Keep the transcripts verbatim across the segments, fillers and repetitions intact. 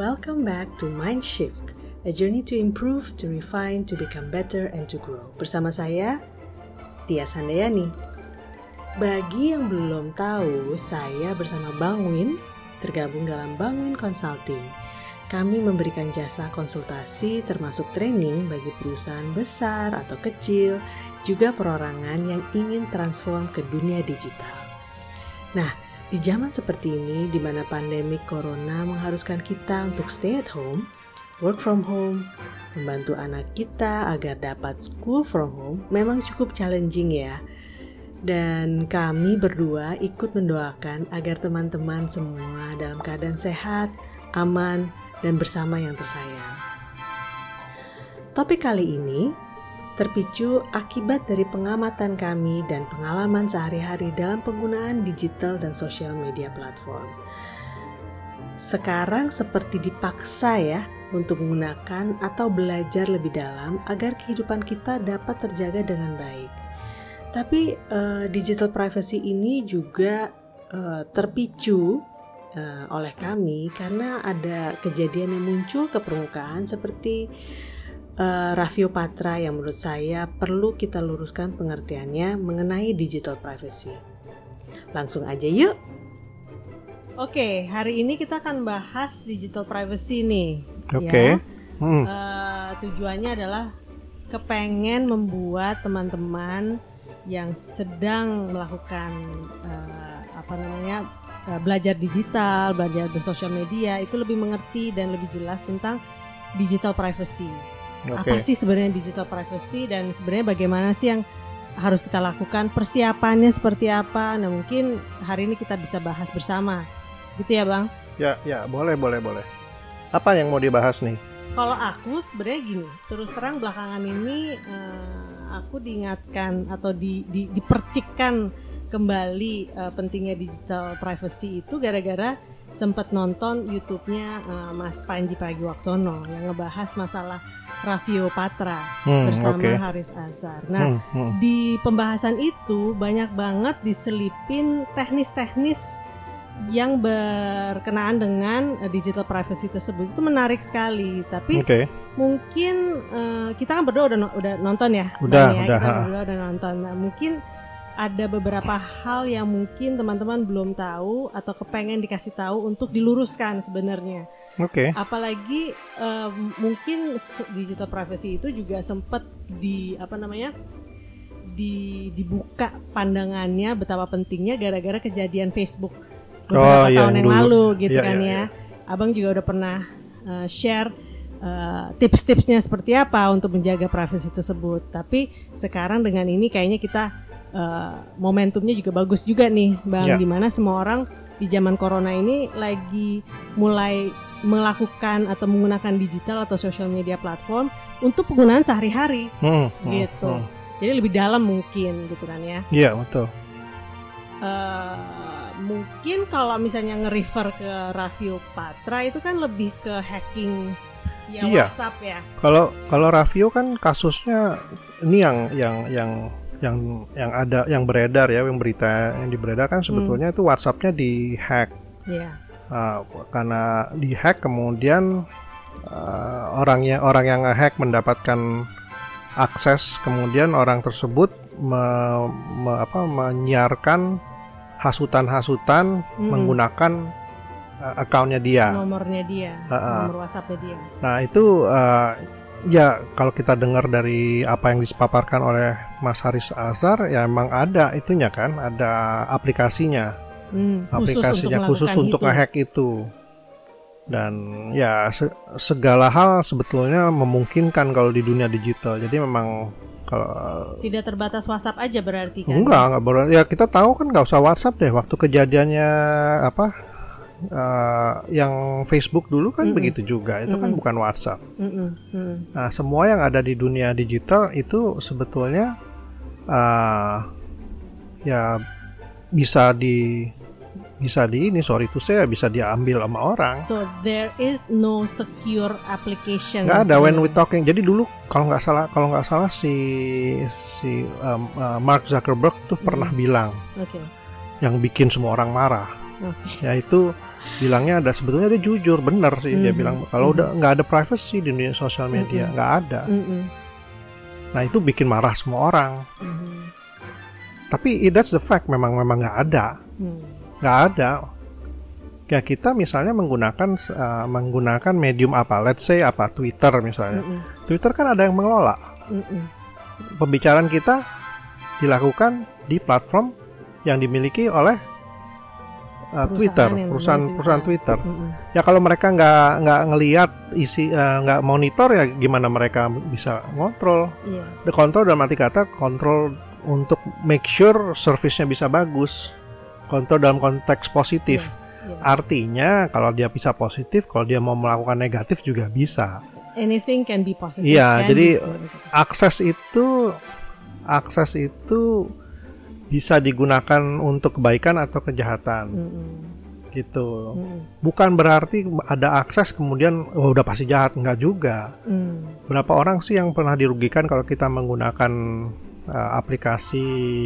welcome back to Mind Shift, a journey to improve, to refine, to become better, and to grow. Bersama saya, Tias Handayani. Bagi yang belum tahu, saya bersama Bang Win tergabung dalam Bang Win Consulting. Kami memberikan jasa konsultasi termasuk training bagi perusahaan besar atau kecil, juga perorangan yang ingin transform ke dunia digital. Nah, di zaman seperti ini, di mana pandemi corona mengharuskan kita untuk stay at home, work from home, membantu anak kita agar dapat school from home, memang cukup challenging ya. Dan kami berdua ikut mendoakan agar teman-teman semua dalam keadaan sehat, aman, dan bersama yang tersayang. Topik kali ini terpicu akibat dari pengamatan kami dan pengalaman sehari-hari dalam penggunaan digital dan social media platform. Sekarang seperti dipaksa ya untuk menggunakan atau belajar lebih dalam agar kehidupan kita dapat terjaga dengan baik. Tapi uh, digital privacy ini juga uh, terpicu uh, oleh kami karena ada kejadian yang muncul ke permukaan seperti Uh, Raffio Patra yang menurut saya perlu kita luruskan pengertiannya mengenai digital privacy. Langsung aja yuk. Oke, hari ini kita akan bahas digital privacy nih. Oke. Ya. Hmm. Uh, tujuannya adalah kepengen membuat teman-teman yang sedang melakukan uh, apa namanya uh, belajar digital, belajar bersosial media itu lebih mengerti dan lebih jelas tentang digital privacy. Okay. Apa sih sebenarnya digital privacy dan sebenarnya bagaimana sih yang harus kita lakukan, persiapannya seperti apa? Nah mungkin hari ini kita bisa bahas bersama, gitu ya Bang? Ya, ya boleh, boleh, boleh. Apa yang mau dibahas nih? Kalau aku sebenarnya gini, terus terang belakangan ini uh, aku diingatkan atau di, di, dipercikkan kembali uh, pentingnya digital privacy itu gara-gara sempat nonton YouTube-nya uh, Mas Panji Pragiwaksono yang ngebahas masalah Raffio Patra hmm, bersama okay. Haris Azhar. Nah, hmm, hmm. di pembahasan itu banyak banget diselipin teknis-teknis yang berkenaan dengan uh, digital privacy tersebut. Itu menarik sekali. Tapi okay. mungkin uh, kita kan berdua udah, udah nonton ya, udah, ya? udah. Kita berdua udah nonton. Nah, mungkin ada beberapa hal yang mungkin teman-teman belum tahu atau kepengen dikasih tahu untuk diluruskan sebenarnya. Oke. Okay. Apalagi uh, mungkin digital privacy itu juga sempat di apa namanya di dibuka pandangannya betapa pentingnya gara-gara kejadian Facebook beberapa oh, tahun iya, yang dulu. lalu gitu iya, kan iya, ya. Iya. Abang juga udah pernah uh, share uh, tips-tipsnya seperti apa untuk menjaga privacy tersebut. Tapi sekarang dengan ini kayaknya kita Uh, momentumnya juga bagus juga nih Bang, yeah. Dimana semua orang di zaman corona ini lagi mulai melakukan atau menggunakan digital atau social media platform untuk penggunaan sehari-hari hmm, gitu. Hmm, hmm. Jadi lebih dalam mungkin gitu kan ya. Iya yeah, betul. Uh, mungkin kalau misalnya nge-refer ke Raffio Patra itu kan lebih ke hacking ya iya. WhatsApp ya. Kalau kalau Raffio kan kasusnya ini yang yang yang yang yang ada yang beredar ya, yang berita yang diberedar kan sebetulnya hmm. itu WhatsApp-nya di-hack. Yeah. Uh, karena di-hack kemudian uh, orangnya orang yang nge-hack mendapatkan akses, kemudian orang tersebut me, me, apa, menyiarkan hasutan-hasutan hmm. menggunakan uh, account-nya dia. Nomornya dia, uh, nomor WhatsApp-nya dia. Nah, itu uh, ya kalau kita dengar dari apa yang dipaparkan oleh Mas Haris Azhar ya emang ada itunya kan, ada aplikasinya, hmm, aplikasinya khusus untuk nge-hack itu. Dan ya se- segala hal sebetulnya memungkinkan kalau di dunia digital. Jadi memang kalau tidak terbatas WhatsApp aja berarti kan? Enggak, enggak berarti. Ya kita tahu kan nggak usah WhatsApp deh. Waktu kejadiannya apa? Uh, yang Facebook dulu kan mm-mm. begitu juga, itu mm-mm. kan bukan WhatsApp. Mm-mm. Nah, semua yang ada di dunia digital itu sebetulnya uh, ya bisa di bisa di ini sorry itu saya bisa diambil sama orang. So there is no secure application. Nggak ada when we talking. Jadi dulu kalau nggak salah kalau nggak salah si si um, uh, Mark Zuckerberg tuh mm. pernah bilang, okay. yang bikin semua orang marah, okay. yaitu bilangnya ada, sebetulnya dia jujur, benar sih mm-hmm. dia bilang kalau mm-hmm. udah nggak ada privacy di dunia sosial media, nggak mm-hmm. ada. Mm-hmm. Nah itu bikin marah semua orang. Mm-hmm. Tapi that's the fact, memang memang nggak ada, nggak mm. ada. Ya kita misalnya menggunakan uh, menggunakan medium apa, let's say apa, Twitter misalnya. Mm-mm. Twitter kan ada yang mengelola. Mm-mm. Pembicaraan kita dilakukan di platform yang dimiliki oleh uh, Twitter, perusahaan perusahaan Twitter. Mm-mm. Ya kalau mereka nggak nggak ngelihat isi, uh, nggak monitor, ya gimana mereka bisa ngontrol? Yeah. The control dalam arti kata kontrol untuk make sure service-nya bisa bagus. Kontrol dalam konteks positif. Yes, yes. Artinya kalau dia bisa positif, kalau dia mau melakukan negatif juga bisa. Anything can be positive. Iya, jadi akses itu akses itu bisa digunakan untuk kebaikan atau kejahatan. Mm-hmm. Gitu. Mm-hmm. Bukan berarti ada akses kemudian oh udah pasti jahat, enggak juga. Mm. Berapa orang sih yang pernah dirugikan kalau kita menggunakan uh, aplikasi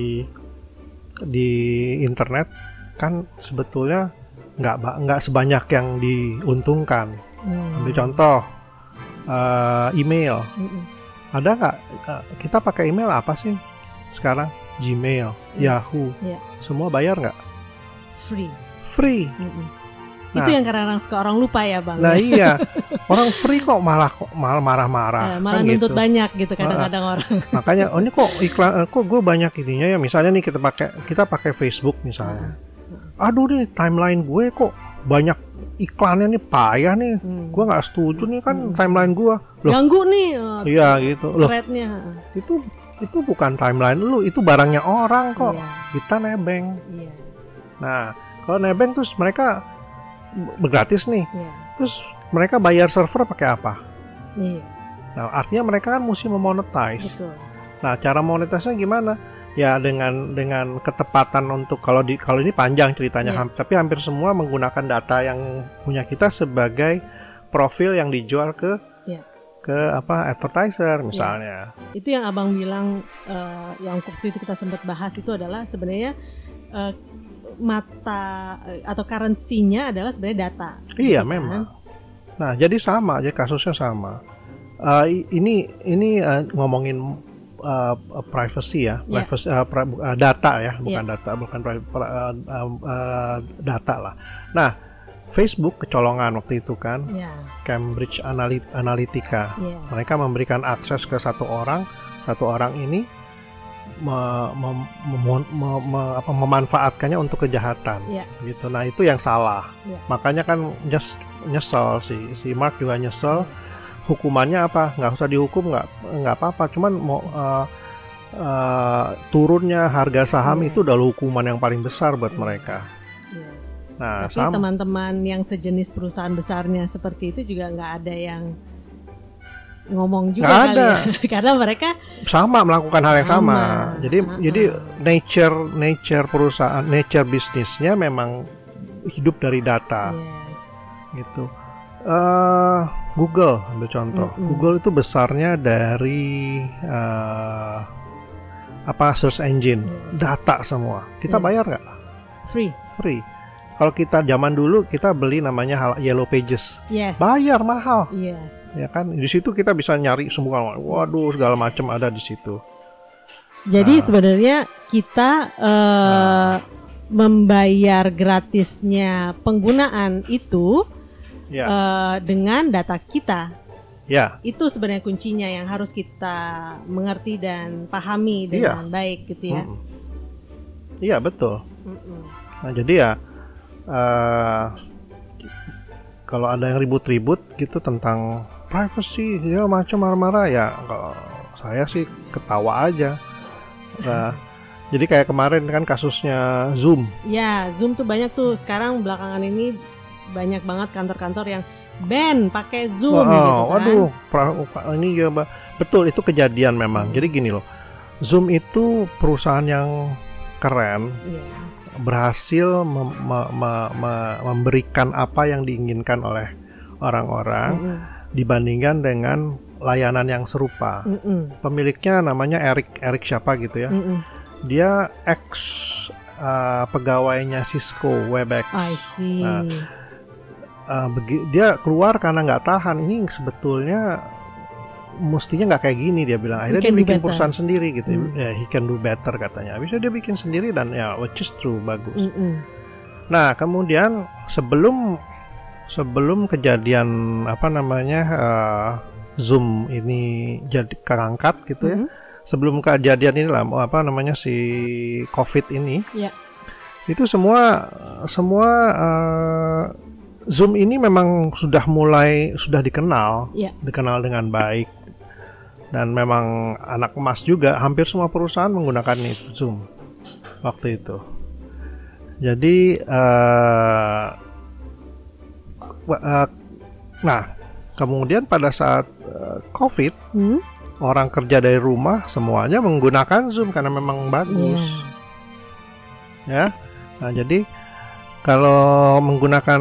di internet, kan sebetulnya nggak nggak sebanyak yang diuntungkan. Hmm. Ambil contoh uh, email. Hmm. Ada nggak uh, kita pakai email apa sih sekarang? Gmail, hmm. Yahoo, yeah. Semua bayar nggak? Free. Free. Hmm. Nah, itu yang kadang-kadang suka orang lupa ya bang. Nah iya, orang free kok malah malah marah-marah. Eh, malah kan nuntut gitu. Banyak gitu kadang-kadang nah, orang. Makanya, oh ini kok iklan, kok gue banyak ininya ya. Misalnya nih kita pakai kita pakai Facebook misalnya. Aduh nih timeline gue kok banyak iklannya nih, payah nih. Hmm. Gue nggak setuju nih kan hmm. timeline gue. Loh, ganggu nih. Oh, iya gitu. Loh, thread-nya. Itu itu bukan timeline lu, itu barangnya orang kok. Yeah. Kita nebeng. Yeah. Nah kalau nebeng terus mereka gratis nih, yeah. Terus mereka bayar server pakai apa? Yeah. Nah artinya mereka kan mesti memonetize. Betul. Nah cara monetisnya gimana? Ya dengan dengan ketepatan untuk kalau di kalau ini panjang ceritanya, yeah. ham, tapi hampir semua menggunakan data yang punya kita sebagai profil yang dijual ke yeah. ke apa advertiser misalnya. Yeah. Itu yang abang bilang, uh, yang waktu itu kita sempat bahas itu adalah sebenarnya uh, mata atau currency-nya adalah sebenarnya data. Iya gitu memang. Kan? Nah jadi sama aja kasusnya sama. Uh, ini ini uh, ngomongin uh, privacy ya, yeah. privacy uh, pra, uh, data ya, bukan yeah. data, bukan pri- pra, uh, uh, data lah. Nah Facebook kecolongan waktu itu kan, yeah. Cambridge Analytica. Yes. Mereka memberikan akses ke satu orang, satu orang ini Me, mem, mem, mem, mem, apa, memanfaatkannya untuk kejahatan, yeah. gitu. Nah itu yang salah. Yeah. Makanya kan nyes, nyesel si si Mark juga nyesel. Yes. Hukumannya apa? Nggak usah dihukum, nggak nggak apa-apa. Cuman mau uh, uh, turunnya harga saham yeah. itu adalah hukuman yang paling besar buat yeah. mereka. Yes. Nah, tapi sama. Teman-teman yang sejenis perusahaan besarnya seperti itu juga nggak ada yang ngomong juga nggak kali ada. Ya. Karena mereka sama melakukan hal yang sama, sama. jadi uh-huh. jadi nature nature perusahaan nature bisnisnya memang hidup dari data. Yes. Gitu. uh, Google ambil contoh. Mm-hmm. Google itu besarnya dari uh, apa search engine. Yes. Data semua kita yes. bayar nggak? Free free. Kalau kita zaman dulu kita beli namanya Yellow Pages, yes. bayar mahal, yes. ya kan? Di situ kita bisa nyari semua, waduh segala macam ada di situ. Jadi nah. sebenarnya kita uh, nah. membayar gratisnya penggunaan itu ya. uh, dengan data kita. Ya. Itu sebenarnya kuncinya yang harus kita mengerti dan pahami dengan ya. baik, gitu ya. Iya mm. betul. Mm-mm. Nah jadi ya. Uh, kalau ada yang ribut-ribut gitu tentang privacy ya macam marah-marah ya, kalau saya sih ketawa aja. Nah, jadi kayak kemarin kan kasusnya Zoom. Ya, Zoom tuh banyak tuh sekarang belakangan ini banyak banget kantor-kantor yang ban pakai Zoom. Oh, gitu kan. Waduh, pra, ini ya betul itu kejadian memang. Jadi gini loh, Zoom itu perusahaan yang keren. Yeah. Berhasil mem- me- me- me- memberikan apa yang diinginkan oleh orang-orang mm-hmm. dibandingkan dengan layanan yang serupa. Mm-hmm. Pemiliknya namanya Eric Eric siapa gitu ya. Mm-hmm. Dia ex uh, pegawainya Cisco Webex. I see. Nah, uh, begi- dia keluar karena nggak tahan. Ini sebetulnya mestinya nggak kayak gini, dia bilang. Akhirnya dia bikin perusahaan sendiri gitu. Hmm. Ya, he can do better katanya. Bisa dia bikin sendiri dan ya which is true, bagus. Mm-mm. Nah kemudian sebelum sebelum kejadian apa namanya uh, Zoom ini jadi keangkat gitu ya. Mm-hmm. Sebelum kejadian ini lah apa namanya si COVID ini, yeah. itu semua semua uh, Zoom ini memang sudah mulai sudah dikenal, yeah. dikenal dengan baik dan memang anak emas juga. Hampir semua perusahaan menggunakan itu Zoom waktu itu. Jadi, uh, uh, nah kemudian pada saat uh, COVID. Hmm? Orang kerja dari rumah semuanya menggunakan Zoom karena memang bagus, yeah. ya. Nah jadi kalau menggunakan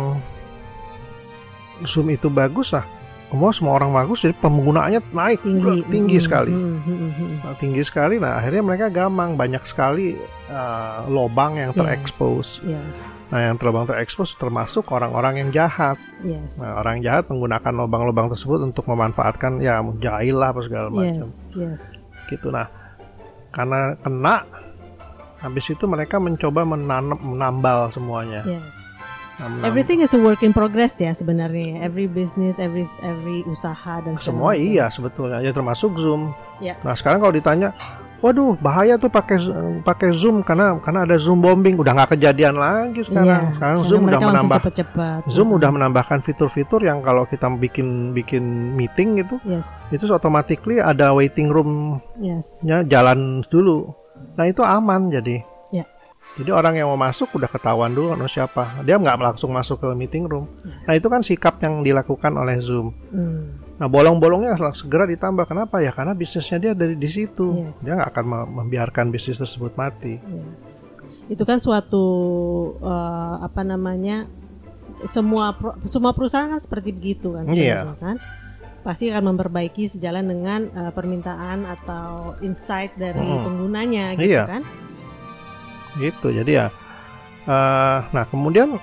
Zoom itu bagus lah, semua semua orang bagus, jadi penggunaannya naik tinggi, tinggi mm, sekali, mm, mm, mm. Nah, tinggi sekali. Nah akhirnya mereka gampang, banyak sekali uh, lobang yang terekspos. Yes, yes. Nah yang lobang terekspos termasuk orang-orang yang jahat. Yes. Nah, orang jahat menggunakan lubang-lubang tersebut untuk memanfaatkan ya jahil lah apa segala macam. Yes, yes. Gitu. Nah, karena kena, habis itu mereka mencoba menanam, menambal semuanya. Yes. Nah, everything is a work in progress ya sebenarnya. Every business, every every usaha dan semua macam. Iya sebetulnya ya termasuk Zoom. Yeah. Nah sekarang kalau ditanya, waduh bahaya tuh pakai pakai Zoom karena karena ada Zoom bombing, udah nggak kejadian lagi sekarang. Yeah, sekarang Zoom udah menambah cepet-cepet. Zoom uh-huh. udah menambahkan fitur-fitur yang kalau kita bikin bikin meeting gitu, yes. itu automatically ada waiting room-nya yes. jalan dulu. Nah itu aman jadi. Yeah. Jadi orang yang mau masuk udah ketahuan dulu no siapa. Dia nggak langsung masuk ke meeting room. Yeah. Nah itu kan sikap yang dilakukan oleh Zoom. Mm. Nah bolong-bolongnya segera ditambah. Kenapa ya? Karena bisnisnya dia dari di situ. Yes. Dia nggak akan membiarkan bisnis tersebut mati. Yes. Itu kan suatu uh, apa namanya semua pro, semua perusahaan kan seperti begitu kan sebenarnya yeah. kan. Pasti akan memperbaiki sejalan dengan uh, permintaan atau insight dari hmm. penggunanya gitu yeah. kan. Gitu. Jadi ya. Uh, nah kemudian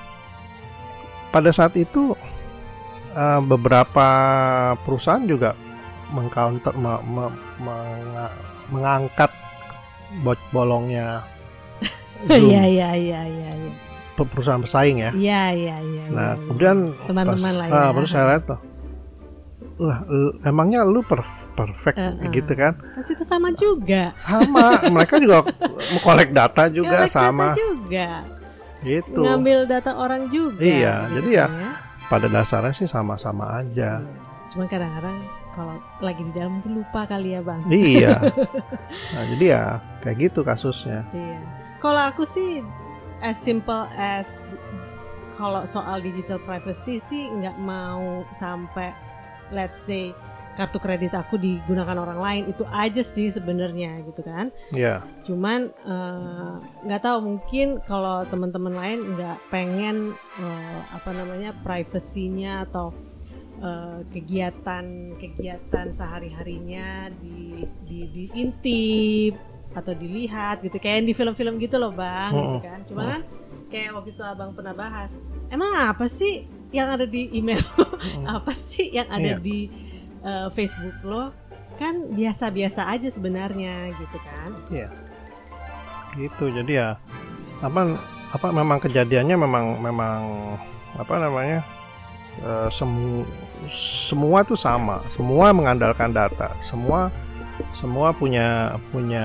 pada saat itu. Uh, beberapa perusahaan juga mengcounter me, me, me, mengangkat bot bolongnya Zoom. Iya iya iya iya. Perusahaan pesaing ya. Iya iya iya. Nah ya, kemudian teman-teman lain. Ah, terus saya lihat tuh, lah emangnya lu perf- perfect uh, uh. gitu kan? Kan itu sama juga. Sama, mereka juga mengkolek data juga ya, sama. Data juga. Gitu. Ngambil data orang juga. Iya, gitu jadi ya. ya. Pada dasarnya sih sama-sama aja. Cuma kadang-kadang kalau lagi di dalam mungkin lupa kali ya bang. Iya. Nah jadi ya kayak gitu kasusnya. Iya. Kalau aku sih as simple as kalau soal digital privacy sih nggak mau sampai let's say kartu kredit aku digunakan orang lain, itu aja sih sebenarnya gitu kan. Iya. Yeah. Cuman nggak uh, tahu mungkin kalau teman-teman lain nggak pengen uh, apa namanya privasinya atau uh, kegiatan-kegiatan sehari-harinya di, di diintip atau dilihat gitu kayak di film-film gitu loh bang, mm-hmm. gitu kan. Cuman kan kayak waktu itu abang pernah bahas, emang apa sih yang ada di email, mm-hmm. apa sih yang ada yeah. di Uh, Facebook lo kan biasa-biasa aja sebenarnya gitu kan? Iya, gitu. Jadi ya apa apa memang kejadiannya memang memang apa namanya uh, semu, semua tuh sama, semua mengandalkan data, semua semua punya punya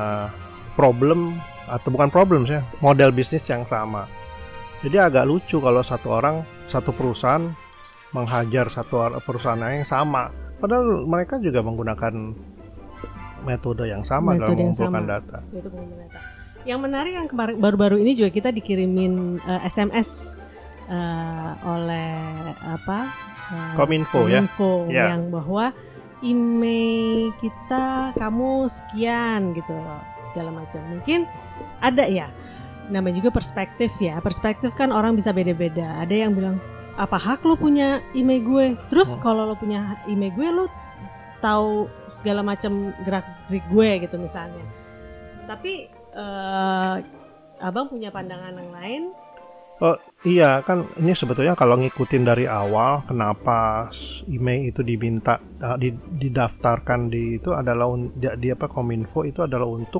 problem atau bukan problem sih, model bisnis yang sama. Jadi agak lucu kalau satu orang satu perusahaan menghajar satu perusahaan yang sama, padahal mereka juga menggunakan metode yang sama metode dalam mengumpulkan data. Itu data. Yang menarik yang kemarin baru-baru ini juga kita dikirimin uh, S M S uh, oleh apa? Uh, Kominfo, Kominfo ya. Yang bahwa email kita kamu sekian gitu segala macam. Mungkin ada ya. Namanya juga perspektif ya. Perspektif kan orang bisa beda-beda. Ada yang bilang apa hak lo punya email gue? Terus hmm. kalau lo punya email gue, lo tahu segala macam gerak-gerik gue gitu misalnya. Tapi uh, abang punya pandangan yang lain Oh iya kan ini sebetulnya kalau ngikutin dari awal kenapa email itu diminta uh, didaftarkan di itu adalah di, di apa Kominfo itu adalah untuk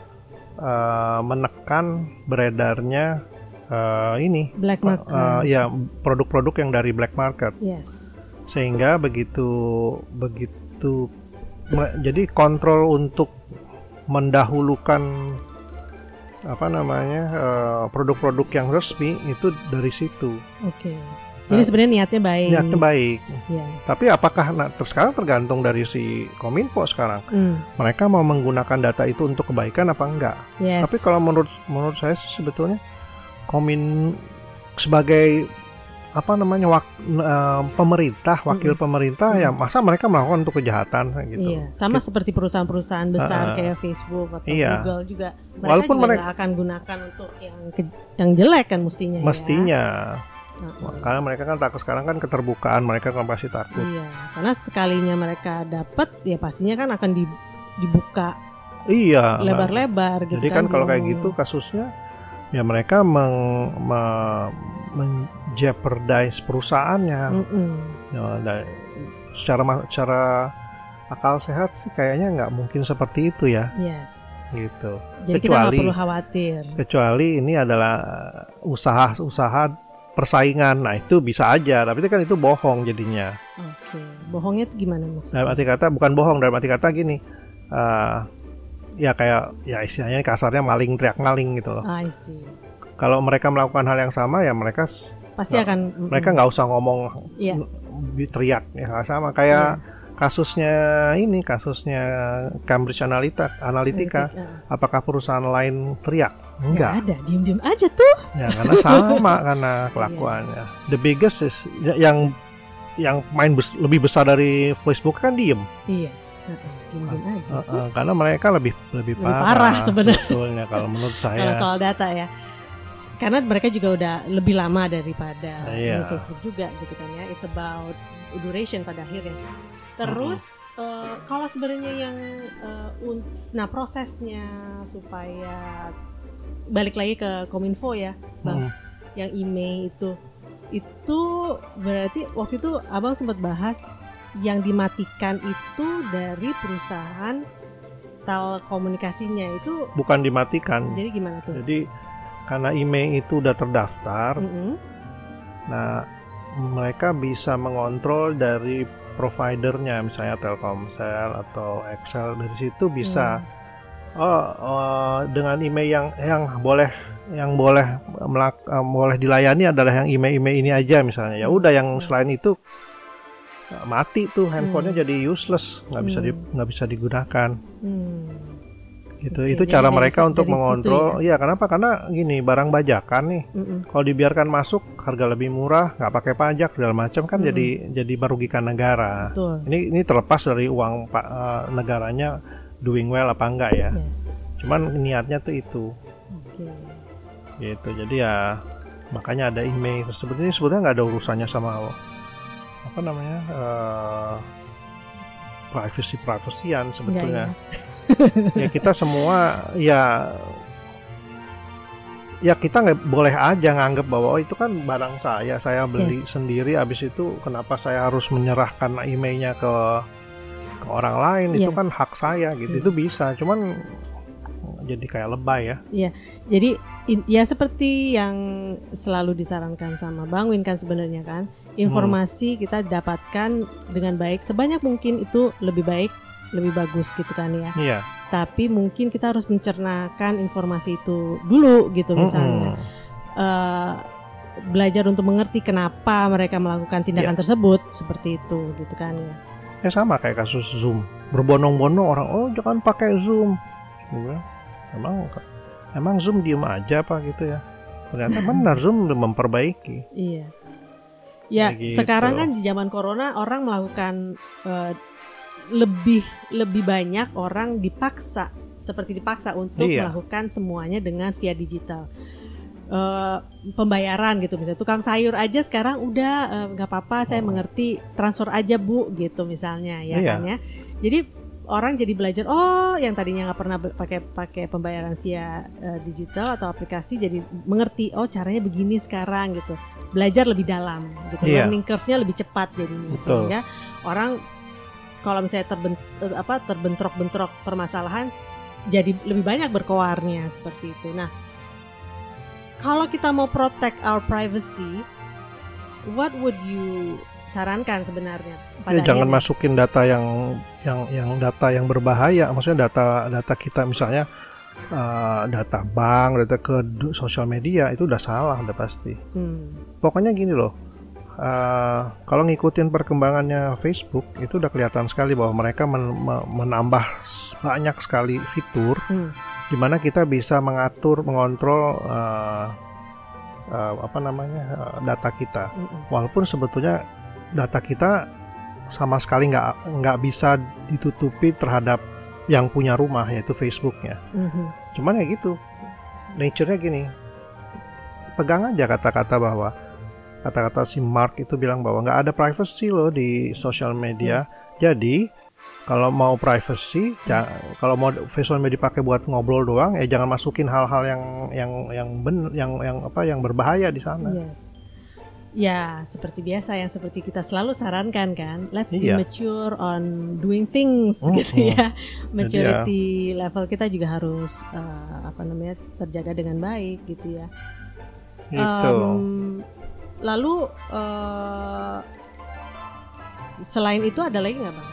uh, menekan beredarnya uh, ini black market. Uh, ya produk-produk yang dari black market. Yes. Sehingga begitu begitu jadi kontrol untuk mendahulukan apa namanya uh, produk-produk yang resmi itu dari situ. Oke. Okay. Jadi nah, sebenarnya niatnya baik. Niatnya baik. Yeah. Tapi apakah nah, sekarang tergantung dari si Kominfo sekarang. Mm. Mereka mau menggunakan data itu untuk kebaikan apa enggak? Yes. Tapi kalau menurut menurut saya sih sebetulnya Komin sebagai apa namanya wak, uh, pemerintah wakil mm-hmm. pemerintah mm-hmm. ya masa mereka melakukan untuk kejahatan gitu. Iya, sama gitu. Seperti perusahaan-perusahaan besar uh, kayak Facebook atau iya. Google juga mereka Walaupun juga mereka akan gunakan untuk yang ke- yang jelek kan mestinya. Mestinya. Ya. Uh-uh. Karena mereka kan takut sekarang kan keterbukaan mereka kan pasti takut. Iya, karena sekalinya mereka dapat ya pastinya kan akan di, dibuka. Iya. Lebar-lebar gitu. Jadi kan, kan kalau kayak gitu kasusnya ya mereka meng, meng menjeopardize perusahaannya. Ya, dan secara secara akal sehat sih kayaknya nggak mungkin seperti itu ya. Yes. Gitu. Jadi kecuali, kita nggak perlu khawatir. Kecuali ini adalah usaha-usaha persaingan, nah itu bisa aja. Tapi itu kan itu bohong jadinya. Oke. Okay. Bohongnya itu gimana maksudnya? Dalam arti kata bukan bohong, dalam arti kata gini. Uh, ya kayak ya istilahnya kasarnya maling teriak maling gitu loh. I see. Kalau mereka melakukan hal yang sama ya mereka pasti gak, akan mereka nggak usah ngomong yeah. teriak ya nggak sama kayak yeah. kasusnya ini kasusnya Cambridge Analytica, Analytica. Analytica. Apakah perusahaan lain teriak? Enggak. Nggak ada, diem-diem aja tuh. Ya karena sama karena kelakuannya. Yeah. The biggest is yang yang main bes, lebih besar dari Facebook kan diem. Iya. Diem-diem aja. Uh, uh, karena mereka lebih lebih, lebih parah, parah sebenarnya. Sebetulnya kalau menurut saya. Kalau soal data ya. Karena mereka juga udah lebih lama daripada yeah. Facebook juga gitu kan ya. It's about duration pada akhirnya. Terus uh-huh. uh, kalau sebenarnya yang uh, un- nah prosesnya supaya balik lagi ke Kominfo ya, Bang. Uh-huh. Yang email itu itu berarti waktu itu Abang sempat bahas yang dimatikan itu dari perusahaan telekomunikasinya itu bukan dimatikan. Jadi gimana tuh? Jadi karena email itu udah terdaftar, mm-hmm. nah mereka bisa mengontrol dari providernya, misalnya Telkomsel atau Excel, dari situ bisa mm. oh, oh dengan email yang yang boleh yang boleh melak, uh, boleh dilayani adalah yang email-email ini aja misalnya. Ya udah yang selain itu mati tuh handphonenya mm. jadi useless, nggak bisa mm. di, nggak bisa digunakan. Mm. Gitu. Oke, itu cara mereka untuk mengontrol. Iya, ya, kenapa? Karena gini, barang bajakan nih. Mm-mm. Kalau dibiarkan masuk harga lebih murah, nggak pakai pajak segala macam kan Mm-mm. jadi jadi merugikan negara. Betul. Ini ini terlepas dari uang pak uh, negaranya doing well apa enggak ya. Yes. Cuman niatnya tuh itu. Oke. Gitu. Jadi ya makanya ada email. Sebetulnya sebetulnya nggak ada urusannya sama apa namanya uh, privacy privacyan sebetulnya. Enggak, ya. Ya kita semua ya ya kita nggak boleh aja nganggap bahwa oh itu kan barang saya saya beli yes. sendiri, abis itu kenapa saya harus menyerahkan emailnya ke ke orang lain, yes. itu kan hak saya gitu. Yes. Itu bisa, cuman jadi kayak lebay ya. Iya, jadi ya seperti yang selalu disarankan sama Bang Win kan sebenarnya kan, informasi hmm. kita dapatkan dengan baik sebanyak mungkin itu lebih baik, lebih bagus gitu kan ya. Iya. Tapi mungkin kita harus mencernakan informasi itu dulu gitu misalnya. Mm-hmm. Uh, belajar untuk mengerti kenapa mereka melakukan tindakan yeah. tersebut seperti itu gitu kan ya. Ya sama kayak kasus Zoom. Berbondong-bondong orang, oh jangan pakai Zoom. Emang emang Zoom diem aja apa gitu ya. Ternyata benar Zoom memperbaiki. Iya. Ya, gitu. Sekarang kan di zaman corona orang melakukan uh, lebih lebih banyak orang dipaksa seperti dipaksa untuk iya. melakukan semuanya dengan via digital. Uh, pembayaran gitu misalnya tukang sayur aja sekarang udah nggak uh, apa-apa saya oh. mengerti transfer aja Bu gitu misalnya ya iya. kan ya. Jadi orang jadi belajar, oh yang tadinya nggak pernah pakai pakai pembayaran via uh, digital atau aplikasi jadi mengerti, oh caranya begini sekarang gitu. Belajar lebih dalam gitu. Yeah. Learning curve-nya lebih cepat jadinya. Sehingga orang kalau misalnya terbent, apa, terbentrok-bentrok permasalahan jadi lebih banyak berkoarnya seperti itu. Nah, kalau kita mau protect our privacy, what would you sarankan sebenarnya? Ya, jangan masukin data yang yang yang data yang berbahaya. Maksudnya data data kita misalnya uh, data bank, data ke sosial media itu udah salah, udah pasti. Hmm. Pokoknya gini loh. Uh, kalau ngikutin perkembangannya Facebook itu udah kelihatan sekali bahwa mereka men- menambah banyak sekali fitur hmm. di mana kita bisa mengatur, mengontrol uh, uh, apa namanya uh, data kita. Hmm. Walaupun sebetulnya data kita sama sekali nggak nggak bisa ditutupi terhadap yang punya rumah, yaitu Facebooknya. Hmm. Cuman ya gitu, nature-nya gini, pegang aja kata-kata bahwa kata-kata si Mark itu bilang bahwa nggak ada privacy loh di sosial media. Yes. Jadi kalau mau privacy, yes. ja, kalau mau sosial media dipakai buat ngobrol doang, ya jangan masukin hal-hal yang yang yang ben, yang yang apa yang berbahaya di sana. Yes. Ya, seperti biasa yang seperti kita selalu sarankan kan, let's be iya. mature on doing things mm, gitu mm. ya. Maturity ya. Level kita juga harus uh, apa namanya terjaga dengan baik gitu ya. Gitu. Um, Lalu uh, selain itu ada lagi nggak Bang?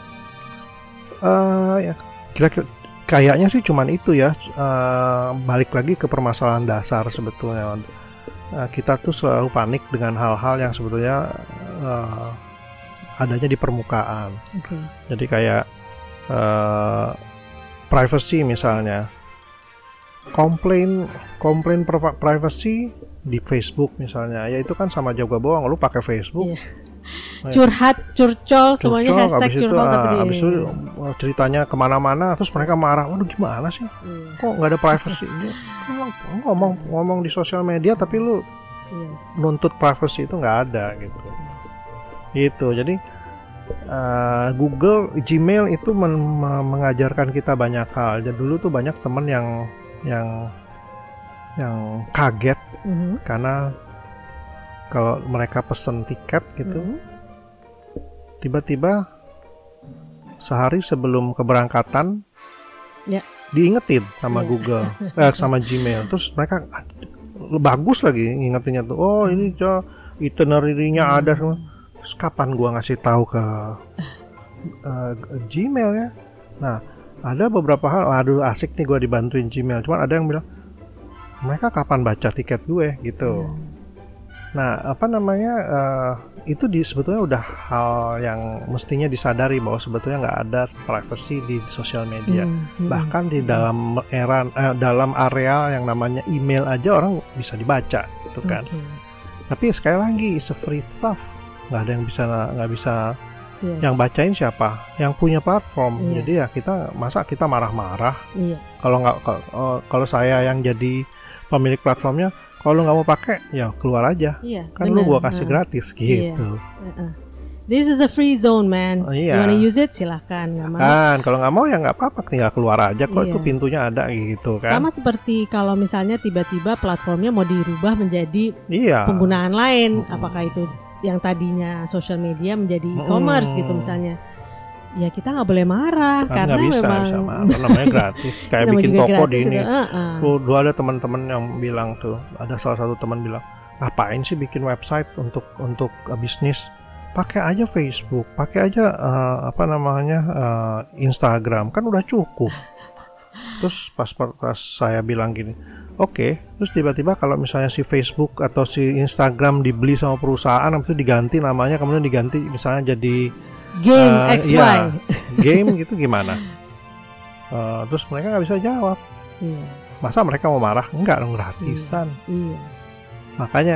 Uh, ya, kira-kira kayaknya sih cuman itu ya. Uh, balik lagi ke permasalahan dasar sebetulnya. Uh, kita tuh selalu panik dengan hal-hal yang sebetulnya uh, adanya di permukaan. Okay. Jadi kayak uh, privacy misalnya. Komplain komplain privacy di Facebook misalnya, ya itu kan sama juga bohong. Lu pakai Facebook, yeah. curhat, curcol, semuanya hashtag curcol. Ah, abis itu ceritanya kemana-mana, terus mereka marah. Waduh gimana sih? Yeah. Kok nggak ada privacy? ngomong ngomong di sosial media, tapi lu yes. nuntut privacy itu nggak ada gitu. Yes. Gitu. Jadi uh, Google, Gmail itu men- mengajarkan kita banyak hal. Jadi dulu tuh banyak temen yang yang yang kaget mm-hmm. karena kalau mereka pesen tiket gitu mm-hmm. tiba-tiba sehari sebelum keberangkatan yeah. diingetin sama yeah. Google eh, sama Gmail, terus mereka bagus lagi ngingetinnya tuh, oh ini coba itinerary-nya mm-hmm. ada semua. Terus kapan gua ngasih tahu ke uh, Gmail ya? Nah, ada beberapa hal, aduh asik nih gue dibantuin Gmail. Cuman ada yang bilang, mereka kapan baca tiket gue gitu. Hmm. Nah, apa namanya, uh, itu di, sebetulnya udah hal yang mestinya disadari bahwa sebetulnya nggak ada privacy di sosial media. Hmm. Hmm. Bahkan di dalam era, eh, dalam area yang namanya email aja orang bisa dibaca gitu kan. Okay. Tapi sekali lagi, it's a free stuff. Nggak ada yang bisa, nggak bisa. Yes. Yang bacain siapa? Yang punya platform. Yeah. Jadi ya kita masa kita marah-marah. Yeah. Kalau nggak kalau, kalau saya yang jadi pemilik platformnya, kalau nggak mau pakai ya keluar aja. Yeah, kan bener. Lu gua kasih uh. gratis gitu. Yeah. Uh-uh. This is a free zone, man. Oh, iya. You wanna use it silahkan. Nggak mau. Kan kalau nggak mau ya nggak apa-apa, tinggal keluar aja. Kok yeah. itu pintunya ada gitu kan. Sama seperti kalau misalnya tiba-tiba platformnya mau dirubah menjadi yeah. penggunaan lain, mm-hmm. apakah itu yang tadinya social media menjadi e-commerce hmm. gitu misalnya, ya kita nggak boleh marah kan, karena bisa, memang bisa marah, namanya gratis. Kayak bikin toko di ini. Uh-uh. Tuh dua ada teman-teman yang bilang tuh, ada salah satu teman bilang, ngapain sih bikin website untuk untuk uh, bisnis? Pakai aja Facebook, pakai aja uh, apa namanya uh, Instagram, kan udah cukup. Terus pas pas saya bilang gini, oke, okay. Terus tiba-tiba kalau misalnya si Facebook atau si Instagram dibeli sama perusahaan, habis itu diganti namanya, kemudian diganti misalnya jadi Game uh, X Y, ya, Game gitu gimana? Uh, terus mereka nggak bisa jawab. Yeah. Masa mereka mau marah? Enggak dong, gratisan. Yeah. Yeah. Makanya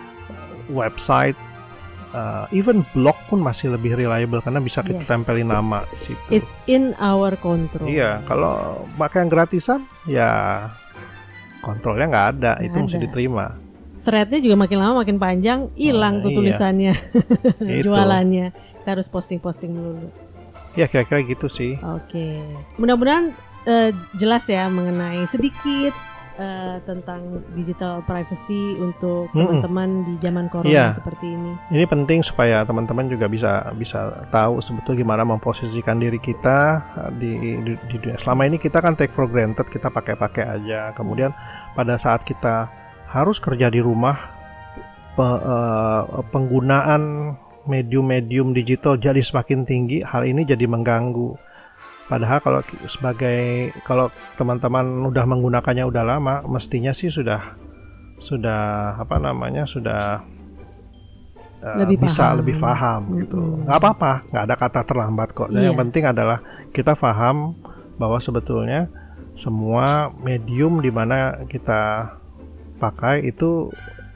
website, uh, even blog pun masih lebih reliable karena bisa kita yes. tempelin nama di situ. It's in our control. Iya, kalau pakai yang gratisan, ya kontrolnya nggak ada, gak itu ada. Mesti diterima. Threadnya juga makin lama makin panjang, hilang oh, tuh iya. tulisannya, jualannya. Kita harus posting-posting dulu. Ya kira-kira gitu sih. Oke, mudah-mudahan uh, jelas ya mengenai sedikit uh, tentang digital privacy untuk mm-mm. teman-teman di zaman corona ya. Seperti ini. Ini penting supaya teman-teman juga bisa bisa tahu sebetulnya gimana memposisikan diri kita di, di, di dunia. Selama ini kita kan take for granted, kita pakai-pakai aja. Kemudian yes. pada saat kita harus kerja di rumah, pe, uh, penggunaan medium-medium digital jadi semakin tinggi, hal ini jadi mengganggu. Padahal kalau sebagai kalau teman-teman udah menggunakannya udah lama, mestinya sih sudah sudah apa namanya sudah uh, lebih bisa paham. lebih paham mm-hmm. gitu. Nggak apa-apa, nggak ada kata terlambat kok. Dan yeah. yang penting adalah kita paham bahwa sebetulnya semua medium di mana kita pakai itu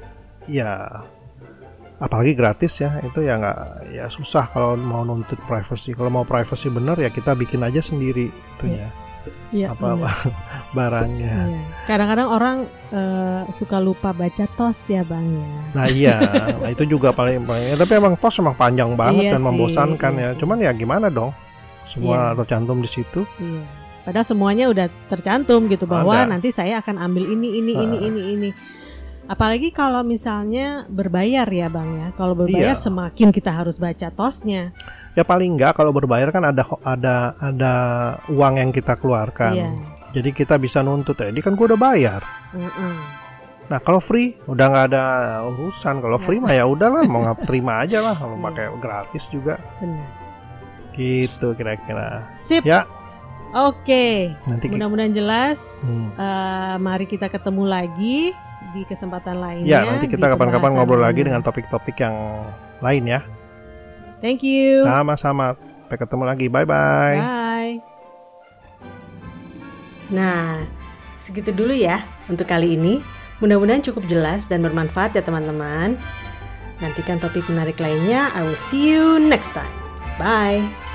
ya apalagi gratis ya, itu ya nggak ya susah kalau mau nuntut privacy. Kalau mau privacy bener ya kita bikin aja sendiri itunya ya, apa ya. barangnya. Ya. Kadang-kadang orang uh, suka lupa baca tos ya bang ya. Nah iya, nah, itu juga paling paling. Ya, tapi emang tos emang panjang banget iya dan sih, membosankan iya ya. Sih. Cuman ya gimana dong, semua iya. tercantum di situ. Iya. Padahal semuanya udah tercantum gitu bahwa Ada. nanti saya akan ambil ini ini uh. ini ini ini. Apalagi kalau misalnya berbayar ya bang ya. Kalau berbayar iya. semakin kita harus baca tosnya. Ya paling enggak kalau berbayar kan ada ada ada uang yang kita keluarkan. Iya. Jadi kita bisa nuntut ya. Ini kan gua udah bayar. Mm-mm. Nah kalau free udah nggak ada urusan. Kalau free mah ya udahlah mau nggak terima aja lah. Kalau pakai gratis juga. Benar. Gitu kira-kira. Sip. Ya. Oke. Nanti mudah-mudahan jelas. Hmm. Uh, mari kita ketemu lagi di kesempatan lainnya. Ya, nanti kita kapan-kapan ngobrol lagi dengan topik-topik yang lain ya. Thank you. Sama-sama. Sampai ketemu lagi. Bye-bye. Bye. Nah, segitu dulu ya untuk kali ini. Mudah-mudahan cukup jelas dan bermanfaat ya teman-teman. Nantikan topik menarik lainnya. I will see you next time. Bye.